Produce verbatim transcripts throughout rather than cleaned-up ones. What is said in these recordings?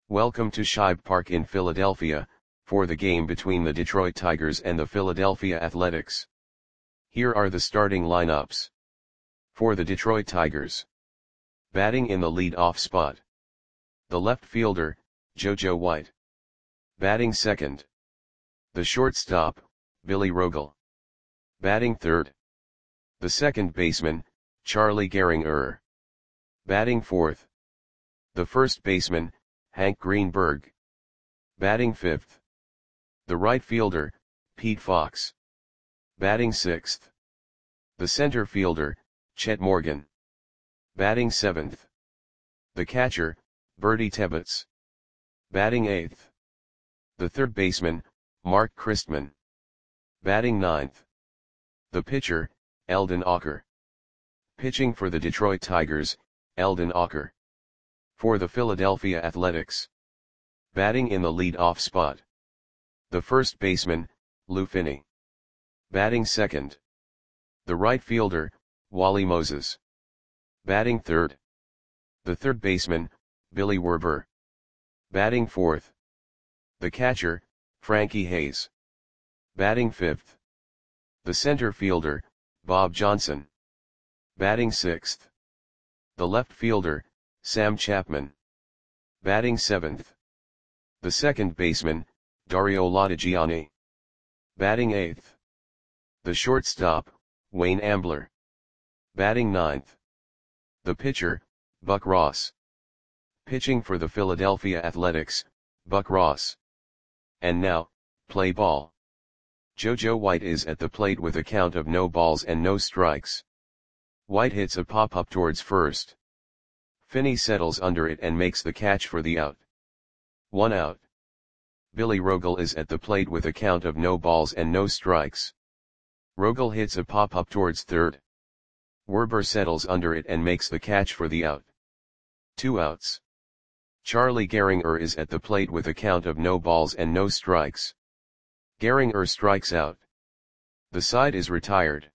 Welcome to Shibe Park in Philadelphia, for the game between the Detroit Tigers and the Philadelphia Athletics. Here are the starting lineups. For the Detroit Tigers. Batting in the lead-off spot. The left fielder, JoJo White. Batting second. The shortstop, Billy Rogel. Batting third. The second baseman, Charlie Gehringer. Batting fourth. The first baseman, Hank Greenberg. Batting fifth. The right fielder, Pete Fox. Batting sixth. The center fielder, Chet Morgan. Batting seventh. The catcher, Bertie Tebbetts. Batting eighth. The third baseman, Mark Christman. Batting ninth. The pitcher, Eldon Ocker. Pitching for the Detroit Tigers, Eldon Ocker. For the Philadelphia Athletics. Batting in the lead-off spot. The first baseman, Lou Finney. Batting second. The right fielder, Wally Moses. Batting third. The third baseman, Billy Werber. Batting fourth. The catcher, Frankie Hayes. Batting fifth. The center fielder, Bob Johnson. Batting sixth. The left fielder, Sam Chapman. Batting seventh. The second baseman, Dario Latigiani. Batting eighth. The shortstop, Wayne Ambler. Batting ninth. The pitcher, Buck Ross. Pitching for the Philadelphia Athletics, Buck Ross. And now, play ball. JoJo White is at the plate with a count of no balls and no strikes. White hits a pop-up towards first. Finney settles under it and makes the catch for the out. One out. Billy Rogel is at the plate with a count of no balls and no strikes. Rogel hits a pop-up towards third. Werber settles under it and makes the catch for the out. Two outs. Charlie Gehringer is at the plate with a count of no balls and no strikes. Gehringer strikes out. The side is retired.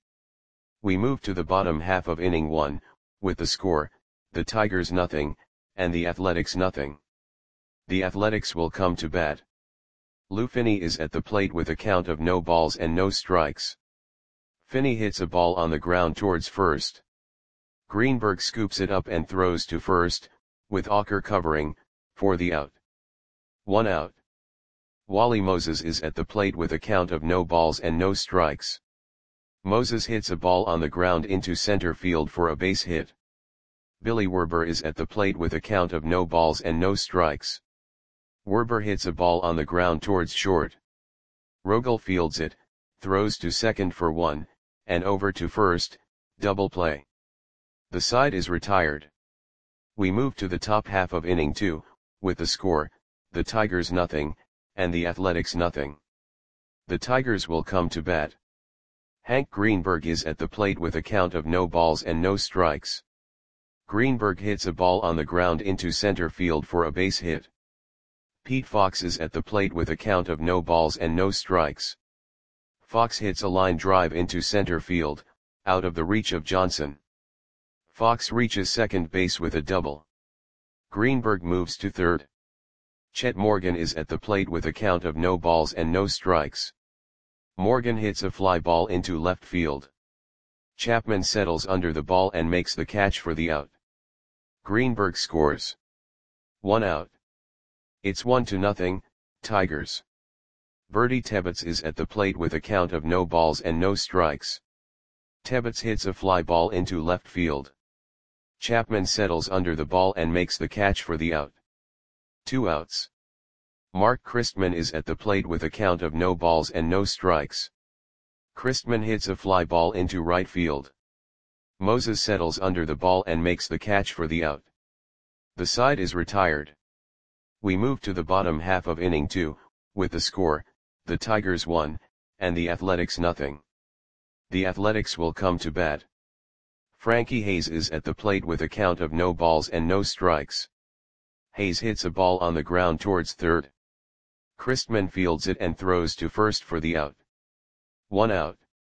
We move to the bottom half of inning one, with the score, the Tigers nothing, and the Athletics nothing. The Athletics will come to bat. Lou Finney is at the plate with a count of no balls and no strikes. Finney hits a ball on the ground towards first. Greenberg scoops it up and throws to first, with Ocker covering, for the out. One out. Wally Moses is at the plate with a count of no balls and no strikes. Moses hits a ball on the ground into center field for a base hit. Billy Werber is at the plate with a count of no balls and no strikes. Werber hits a ball on the ground towards short. Rogel fields it, throws to second for one, and over to first, double play. The side is retired. We move to the top half of inning two, with the score, the Tigers nothing, and the Athletics nothing. The Tigers will come to bat. Hank Greenberg is at the plate with a count of no balls and no strikes. Greenberg hits a ball on the ground into center field for a base hit. Pete Fox is at the plate with a count of no balls and no strikes. Fox hits a line drive into center field, out of the reach of Johnson. Fox reaches second base with a double. Greenberg moves to third. Chet Morgan is at the plate with a count of no balls and no strikes. Morgan hits a fly ball into left field. Chapman settles under the ball and makes the catch for the out. Greenberg scores. One out. It's one to nothing, Tigers. Bertie Tebbetts is at the plate with a count of no balls and no strikes. Tebbetts hits a fly ball into left field. Chapman settles under the ball and makes the catch for the out. Two outs. Mark Christman is at the plate with a count of no balls and no strikes. Christman hits a fly ball into right field. Moses settles under the ball and makes the catch for the out. The side is retired. We move to the bottom half of inning two, with the score, the Tigers one, and the Athletics nothing. The Athletics will come to bat. Frankie Hayes is at the plate with a count of no balls and no strikes. Hayes hits a ball on the ground towards third. Christman fields it and throws to first for the out. One out.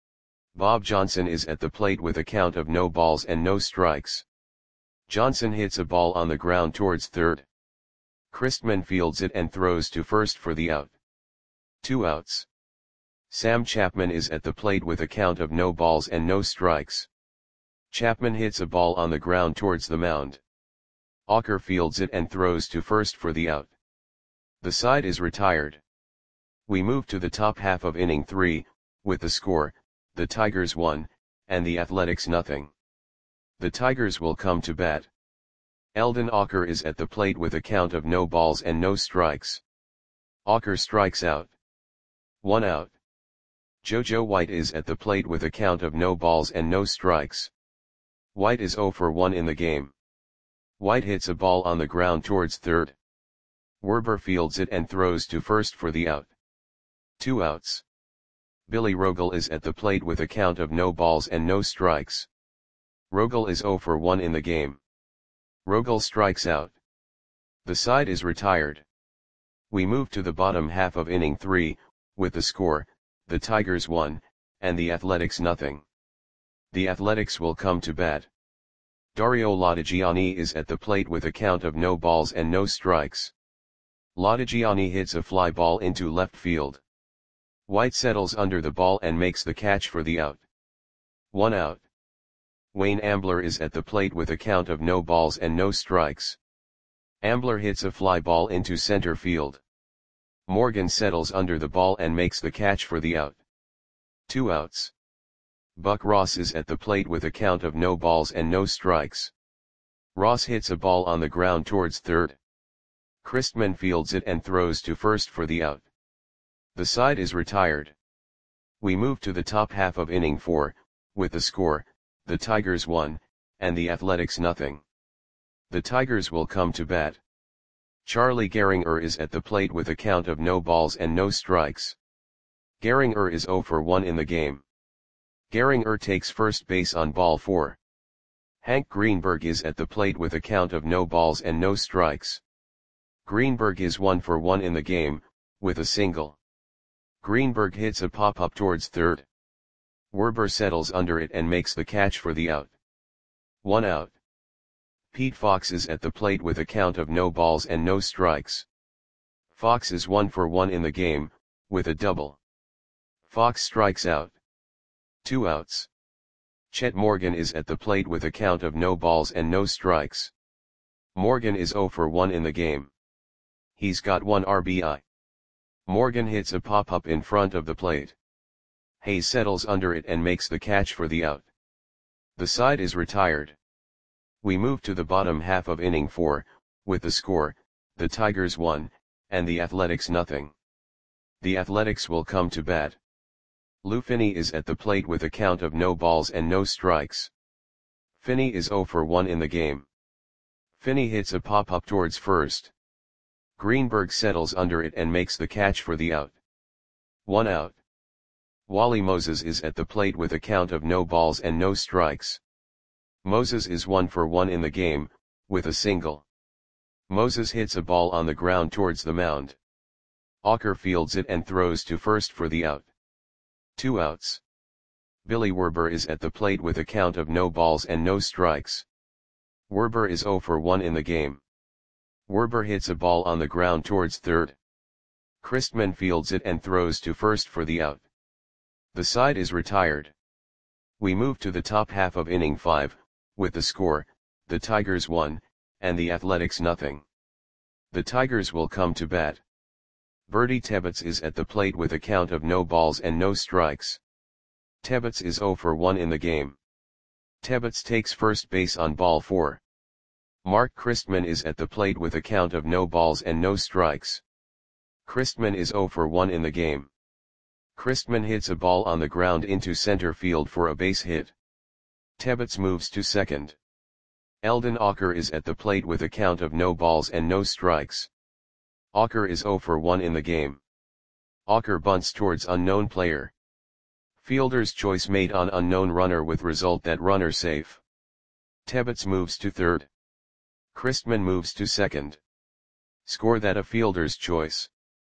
Bob Johnson is at the plate with a count of no balls and no strikes. Johnson hits a ball on the ground towards third. Christman fields it and throws to first for the out. Two outs. Sam Chapman is at the plate with a count of no balls and no strikes. Chapman hits a ball on the ground towards the mound. Auker fields it and throws to first for the out. The side is retired. We move to the top half of inning three, with the score, the Tigers one, and the Athletics nothing. The Tigers will come to bat. Eldon Auker is at the plate with a count of no balls and no strikes. Auker strikes out. One out. JoJo White is at the plate with a count of no balls and no strikes. White is oh for one in the game. White hits a ball on the ground towards third. Werber fields it and throws to first for the out. Two outs. Billy Rogel is at the plate with a count of no balls and no strikes. Rogel is oh for one in the game. Rogel strikes out. The side is retired. We move to the bottom half of inning three, with the score, the Tigers one, and the Athletics nothing. The Athletics will come to bat. Dario Latigiani is at the plate with a count of no balls and no strikes. Latigiani hits a fly ball into left field. White settles under the ball and makes the catch for the out. One out. Wayne Ambler is at the plate with a count of no balls and no strikes. Ambler hits a fly ball into center field. Morgan settles under the ball and makes the catch for the out. Two outs. Buck Ross is at the plate with a count of no balls and no strikes. Ross hits a ball on the ground towards third. Christman fields it and throws to first for the out. The side is retired. We move to the top half of inning four, with the score, the Tigers one, and the Athletics nothing. The Tigers will come to bat. Charlie Gehringer is at the plate with a count of no balls and no strikes. Gehringer is oh for one in the game. Gehringer takes first base on ball four. Hank Greenberg is at the plate with a count of no balls and no strikes. Greenberg is one for one in the game, with a single. Greenberg hits a pop-up towards third. Werber settles under it and makes the catch for the out. One out. Pete Fox is at the plate with a count of no balls and no strikes. Fox is one for one in the game, with a double. Fox strikes out. Two outs. Chet Morgan is at the plate with a count of no balls and no strikes. Morgan is oh for one in the game. He's got one R B I. Morgan hits a pop-up in front of the plate. Hayes settles under it and makes the catch for the out. The side is retired. We move to the bottom half of inning four, with the score, the Tigers one, and the Athletics nothing. The Athletics will come to bat. Lou Finney is at the plate with a count of no balls and no strikes. Finney is oh for one in the game. Finney hits a pop-up towards first. Greenberg settles under it and makes the catch for the out. One out. Wally Moses is at the plate with a count of no balls and no strikes. Moses is one for one in the game, with a single. Moses hits a ball on the ground towards the mound. Auker fields it and throws to first for the out. Two outs. Billy Werber is at the plate with a count of no balls and no strikes. Werber is oh for one in the game. Werber hits a ball on the ground towards third. Christman fields it and throws to first for the out. The side is retired. We move to the top half of inning five, with the score, the Tigers one, and the Athletics nothing. The Tigers will come to bat. Bertie Tebbets is at the plate with a count of no balls and no strikes. Tebbets is oh for one in the game. Tebbets takes first base on ball four. Mark Christman is at the plate with a count of no balls and no strikes. Christman is oh for one in the game. Christman hits a ball on the ground into center field for a base hit. Tebbets moves to second. Eldon Auker is at the plate with a count of no balls and no strikes. Auker is oh for one in the game. Auker bunts towards unknown player. Fielder's choice made on unknown runner with result that runner safe. Tebbets moves to third. Christman moves to second. Score that a fielder's choice.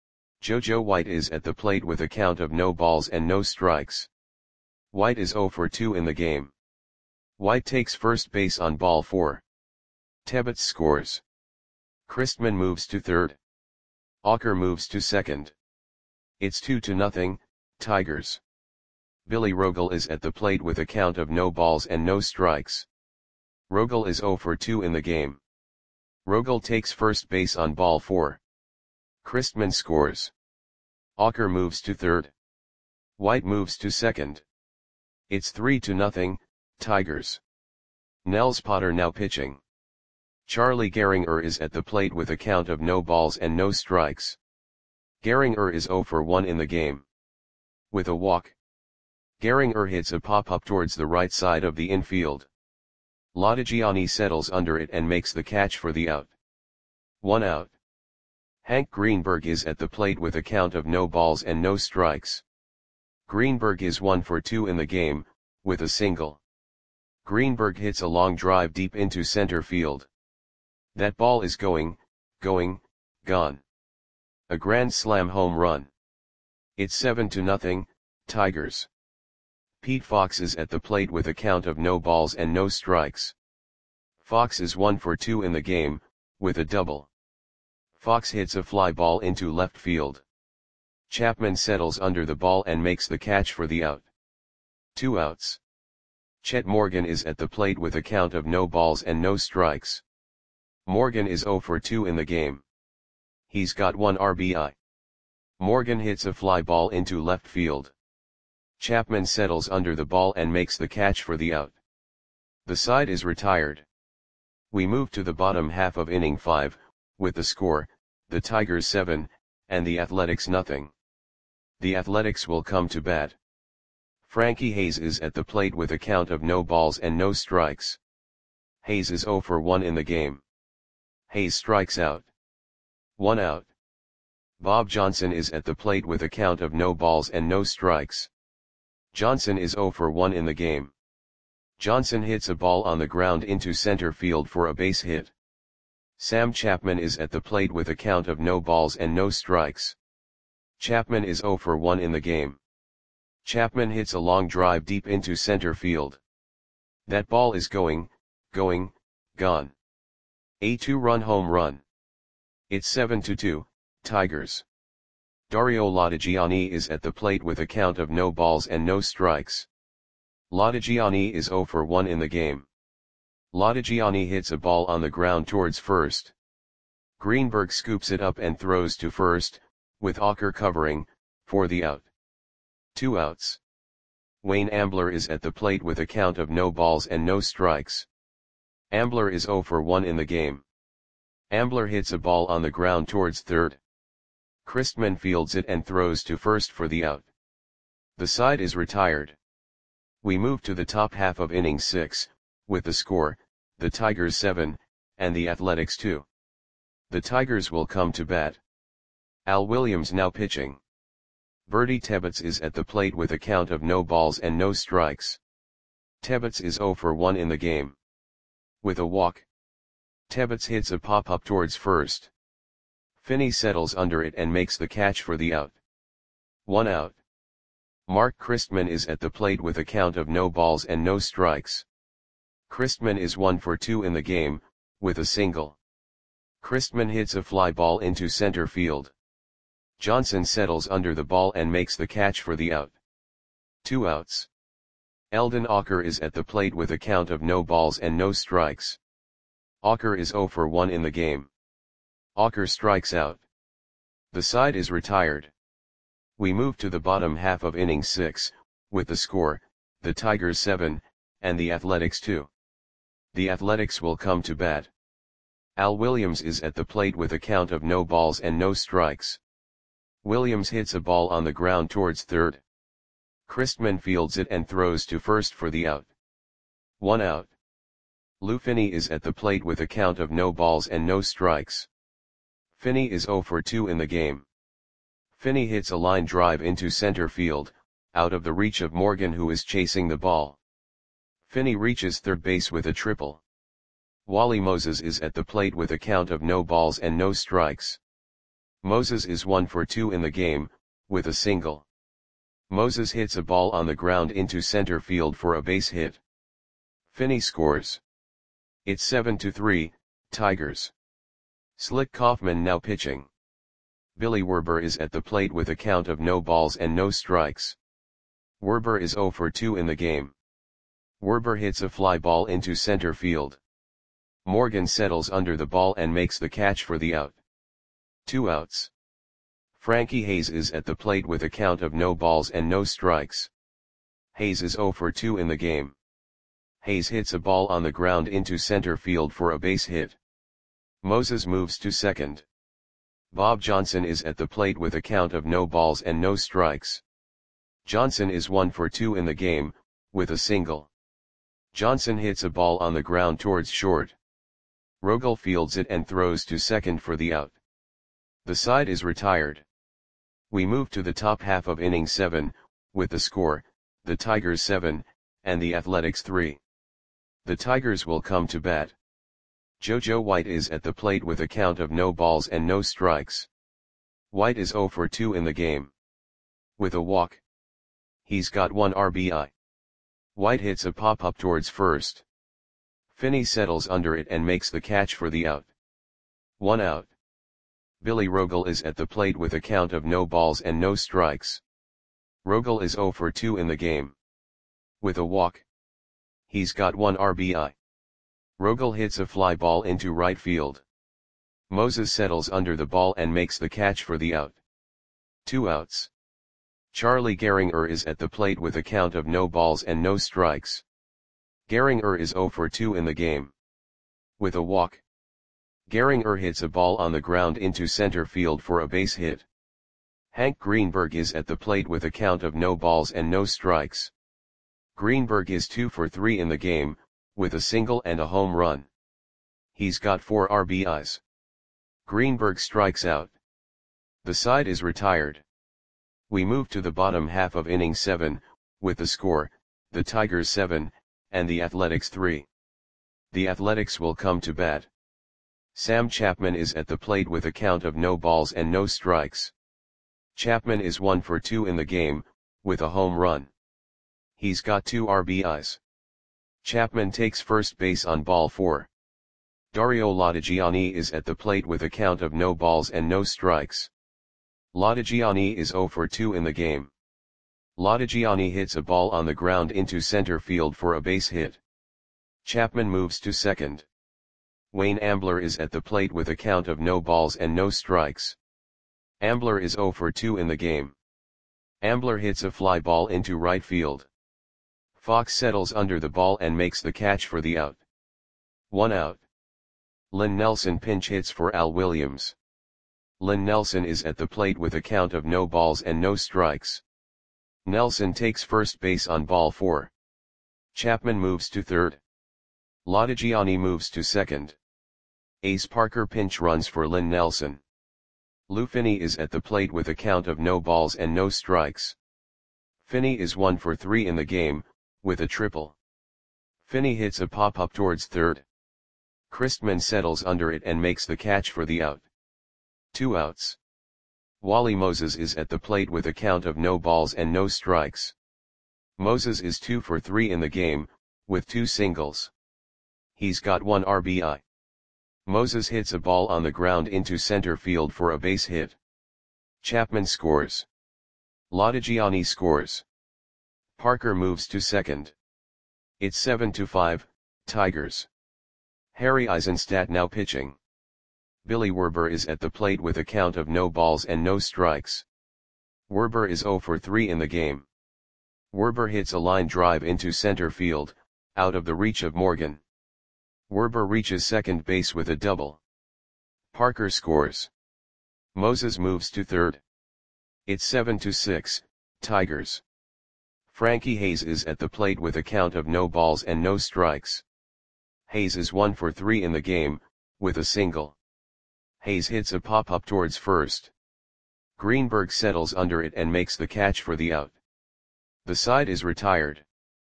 JoJo White is at the plate with a count of no balls and no strikes. White is oh for two in the game. White takes first base on ball four. Tebbets scores. Christman moves to third. Ocker moves to second. It's two to nothing, Tigers. Billy Rogel is at the plate with a count of no balls and no strikes. Rogel is zero for two in the game. Rogel takes first base on ball four. Christman scores. Ocker moves to third. White moves to second. It's three to nothing, Tigers. Nels Potter now pitching. Charlie Gehringer is at the plate with a count of no balls and no strikes. Gehringer is zero for one in the game. With a walk, Gehringer hits a pop-up towards the right side of the infield. Lodigiani settles under it and makes the catch for the out. One out. Hank Greenberg is at the plate with a count of no balls and no strikes. Greenberg is one for two in the game, with a single. Greenberg hits a long drive deep into center field. That ball is going, going, gone. A grand slam home run. It's seven to nothing, Tigers. Pete Fox is at the plate with a count of no balls and no strikes. Fox is one for two in the game, with a double. Fox hits a fly ball into left field. Chapman settles under the ball and makes the catch for the out. Two outs. Chet Morgan is at the plate with a count of no balls and no strikes. Morgan is zero for two in the game. He's got one R B I. Morgan hits a fly ball into left field. Chapman settles under the ball and makes the catch for the out. The side is retired. We move to the bottom half of inning five, with the score, the Tigers seven, and the Athletics nothing. The Athletics will come to bat. Frankie Hayes is at the plate with a count of no balls and no strikes. Hayes is zero for one in the game. Hayes strikes out. One out. Bob Johnson is at the plate with a count of no balls and no strikes. Johnson is zero for one in the game. Johnson hits a ball on the ground into center field for a base hit. Sam Chapman is at the plate with a count of no balls and no strikes. Chapman is zero for one in the game. Chapman hits a long drive deep into center field. That ball is going, going, gone. A two-run home run. It's seven to two, Tigers. Dario Lodigiani is at the plate with a count of no balls and no strikes. Lodigiani is zero for one in the game. Lodigiani hits a ball on the ground towards first. Greenberg scoops it up and throws to first, with Ocker covering, for the out. Two outs. Wayne Ambler is at the plate with a count of no balls and no strikes. Ambler is zero for one in the game. Ambler hits a ball on the ground towards third. Christman fields it and throws to first for the out. The side is retired. We move to the top half of inning six, with the score, the Tigers seven, and the Athletics two. The Tigers will come to bat. Al Williams now pitching. Bertie Tebbets is at the plate with a count of no balls and no strikes. Tebbets is zero for one in the game. With a walk, Tebbets hits a pop-up towards first. Finney settles under it and makes the catch for the out. One out. Mark Christman is at the plate with a count of no balls and no strikes. Christman is one for two in the game, with a single. Christman hits a fly ball into center field. Johnson settles under the ball and makes the catch for the out. Two outs. Eldon Ocker is at the plate with a count of no balls and no strikes. Ocker is zero for one in the game. Ocker strikes out. The side is retired. We move to the bottom half of inning six, with the score, the Tigers seven, and the Athletics two. The Athletics will come to bat. Al Williams is at the plate with a count of no balls and no strikes. Williams hits a ball on the ground towards third. Christman fields it and throws to first for the out. One out. Lou Finney is at the plate with a count of no balls and no strikes. Finney is zero for two in the game. Finney hits a line drive into center field, out of the reach of Morgan who is chasing the ball. Finney reaches third base with a triple. Wally Moses is at the plate with a count of no balls and no strikes. Moses is one for two in the game, with a single. Moses hits a ball on the ground into center field for a base hit. Finney scores. It's seven to three, Tigers. Slick Kaufman now pitching. Billy Werber is at the plate with a count of no balls and no strikes. Werber is zero for two in the game. Werber hits a fly ball into center field. Morgan settles under the ball and makes the catch for the out. Two outs. Frankie Hayes is at the plate with a count of no balls and no strikes. Hayes is zero for two in the game. Hayes hits a ball on the ground into center field for a base hit. Moses moves to second. Bob Johnson is at the plate with a count of no balls and no strikes. Johnson is one for two in the game, with a single. Johnson hits a ball on the ground towards short. Rogel fields it and throws to second for the out. The side is retired. We move to the top half of inning seven, with the score, the Tigers seven, and the Athletics three. The Tigers will come to bat. JoJo White is at the plate with a count of no balls and no strikes. White is zero for two in the game. With a walk. He's got one R B I. White hits a pop-up towards first. Finney settles under it and makes the catch for the out. One out. Billy Rogel is at the plate with a count of no balls and no strikes. Rogel is zero for two in the game. With a walk. He's got one R B I. Rogel hits a fly ball into right field. Moses settles under the ball and makes the catch for the out. Two outs. Charlie Gehringer is at the plate with a count of no balls and no strikes. Gehringer is zero for two in the game. With a walk. Gehringer hits a ball on the ground into center field for a base hit. Hank Greenberg is at the plate with a count of no balls and no strikes. Greenberg is two for three in the game, with a single and a home run. He's got four R B Is. Greenberg strikes out. The side is retired. We move to the bottom half of inning seven, with the score, the Tigers seven, and the Athletics three. The Athletics will come to bat. Sam Chapman is at the plate with a count of no balls and no strikes. Chapman is one for two in the game, with a home run. He's got two R B Is. Chapman takes first base on ball four. Dario Latigiani is at the plate with a count of no balls and no strikes. Latigiani is zero for two in the game. Latigiani hits a ball on the ground into center field for a base hit. Chapman moves to second. Wayne Ambler is at the plate with a count of no balls and no strikes. Ambler is zero for two in the game. Ambler hits a fly ball into right field. Fox settles under the ball and makes the catch for the out. One out. Lynn Nelson pinch hits for Al Williams. Lynn Nelson is at the plate with a count of no balls and no strikes. Nelson takes first base on ball four. Chapman moves to third. Latigiani moves to second. Ace Parker pinch runs for Lynn Nelson. Lou Finney is at the plate with a count of no balls and no strikes. Finney is one for three in the game, with a triple. Finney hits a pop-up towards third. Christman settles under it and makes the catch for the out. Two outs. Wally Moses is at the plate with a count of no balls and no strikes. Moses is two for three in the game, with two singles. He's got one R B I. Moses hits a ball on the ground into center field for a base hit. Chapman scores. Latigiani scores. Parker moves to second. It's seven to five, Tigers. Harry Eisenstadt now pitching. Billy Werber is at the plate with a count of no balls and no strikes. Werber is zero for three in the game. Werber hits a line drive into center field, out of the reach of Morgan. Werber reaches second base with a double. Parker scores. Moses moves to third. It's seven to six, Tigers. Frankie Hayes is at the plate with a count of no balls and no strikes. Hayes is one for three in the game, with a single. Hayes hits a pop-up towards first. Greenberg settles under it and makes the catch for the out. The side is retired.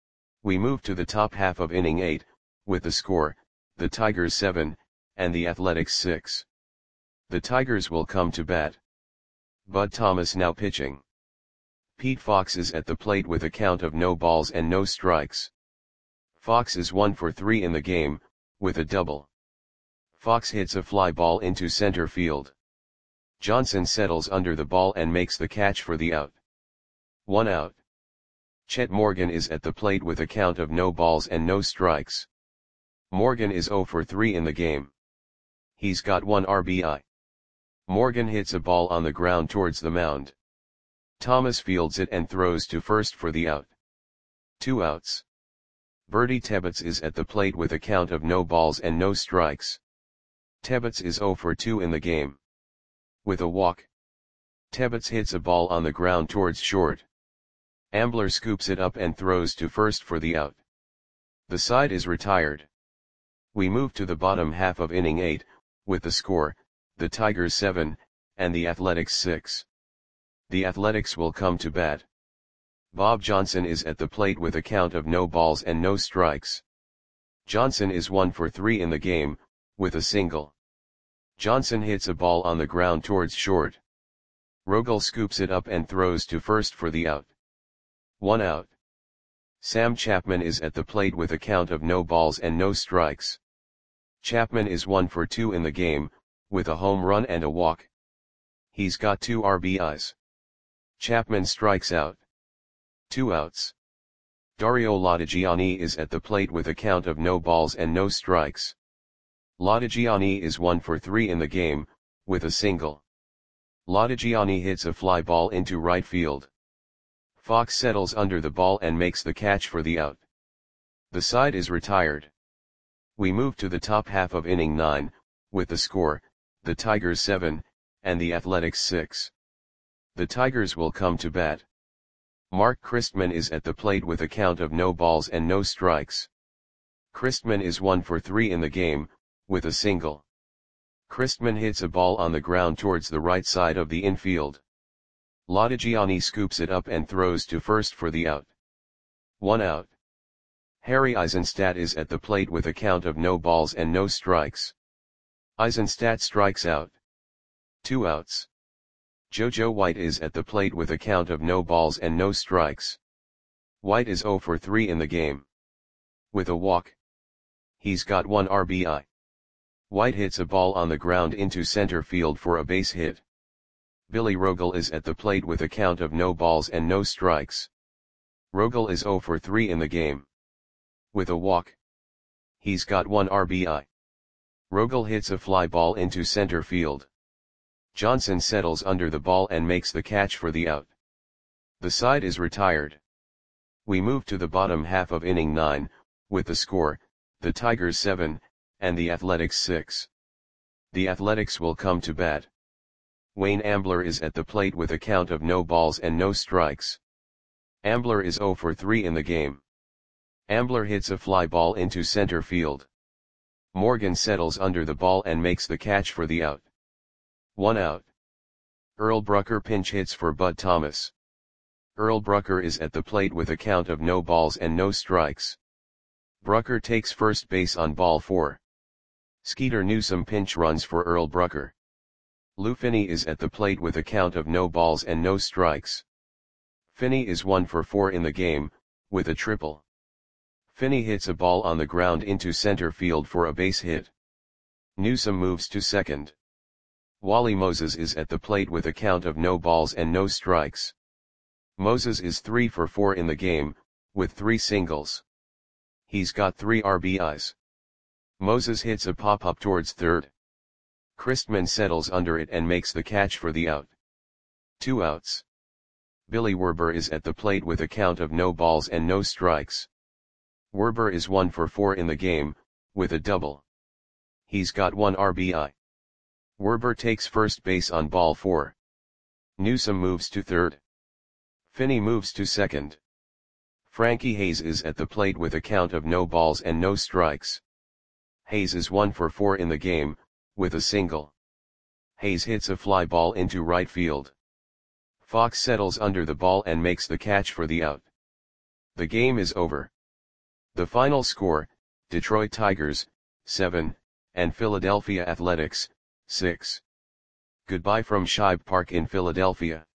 We move to the top half of inning eight, with the score, the Tigers seven, and the Athletics six. The Tigers will come to bat. Bud Thomas now pitching. Pete Fox is at the plate with a count of no balls and no strikes. Fox is one for three in the game, with a double. Fox hits a fly ball into center field. Johnson settles under the ball and makes the catch for the out. One out. Chet Morgan is at the plate with a count of no balls and no strikes. Morgan is zero for three in the game. He's got one R B I. Morgan hits a ball on the ground towards the mound. Thomas fields it and throws to first for the out. Two outs. Bertie Tebbetts is at the plate with a count of no balls and no strikes. Tebbetts is zero for two in the game. With a walk. Tebbetts hits a ball on the ground towards short. Ambler scoops it up and throws to first for the out. The side is retired. We move to the bottom half of inning eight, with the score, the Tigers seven, and the Athletics six. The Athletics will come to bat. Bob Johnson is at the plate with a count of no balls and no strikes. Johnson is one for three in the game, with a single. Johnson hits a ball on the ground towards short. Rogel scoops it up and throws to first for the out. One out. Sam Chapman is at the plate with a count of no balls and no strikes. Chapman is one for two in the game, with a home run and a walk. He's got two R B Is. Chapman strikes out. Two outs. Dario Latigiani is at the plate with a count of no balls and no strikes. Latigiani is one for three in the game, with a single. Latigiani hits a fly ball into right field. Fox settles under the ball and makes the catch for the out. The side is retired. We move to the top half of inning nine, with the score, the Tigers seven, and the Athletics six. The Tigers will come to bat. Mark Christman is at the plate with a count of no balls and no strikes. Christman is one for three in the game, with a single. Christman hits a ball on the ground towards the right side of the infield. Latigiani scoops it up and throws to first for the out. One out. Harry Eisenstadt is at the plate with a count of no balls and no strikes. Eisenstadt strikes out. Two outs. Jojo White is at the plate with a count of no balls and no strikes. White is zero for three in the game. With a walk. He's got one R B I. White hits a ball on the ground into center field for a base hit. Billy Rogel is at the plate with a count of no balls and no strikes. Rogel is zero for three in the game. With a walk. He's got one R B I. Rogel hits a fly ball into center field. Johnson settles under the ball and makes the catch for the out. The side is retired. We move to the bottom half of inning nine, with the score, the Tigers seven, and the Athletics six. The Athletics will come to bat. Wayne Ambler is at the plate with a count of no balls and no strikes. Ambler is zero for three in the game. Ambler hits a fly ball into center field. Morgan settles under the ball and makes the catch for the out. One out. Earl Brucker pinch hits for Bud Thomas. Earl Brucker is at the plate with a count of no balls and no strikes. Brucker takes first base on ball four. Skeeter Newsome pinch runs for Earl Brucker. Lou Finney is at the plate with a count of no balls and no strikes. Finney is one for four in the game, with a triple. Finney hits a ball on the ground into center field for a base hit. Newsome moves to second. Wally Moses is at the plate with a count of no balls and no strikes. Moses is three for four in the game, with three singles. He's got three R B Is. Moses hits a pop-up towards third. Christman settles under it and makes the catch for the out. Two outs. Billy Werber is at the plate with a count of no balls and no strikes. Werber is one for four in the game, with a double. He's got one R B I. Werber takes first base on ball four. Newsome moves to third. Finney moves to second. Frankie Hayes is at the plate with a count of no balls and no strikes. Hayes is one for four in the game, with a single. Hayes hits a fly ball into right field. Fox settles under the ball and makes the catch for the out. The game is over. The final score, Detroit Tigers, seven, and Philadelphia Athletics, six. Goodbye from Shibe Park in Philadelphia.